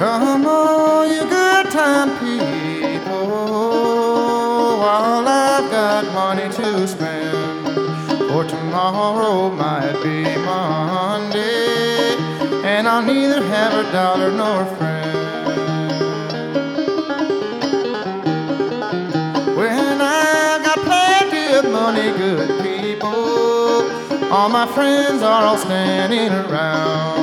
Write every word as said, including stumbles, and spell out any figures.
Come on, you good time people, while I've got money to spend. For tomorrow might be Monday, and I'll neither have a dollar nor a friend. When I've got plenty of money, good people, all my friends are all standing around.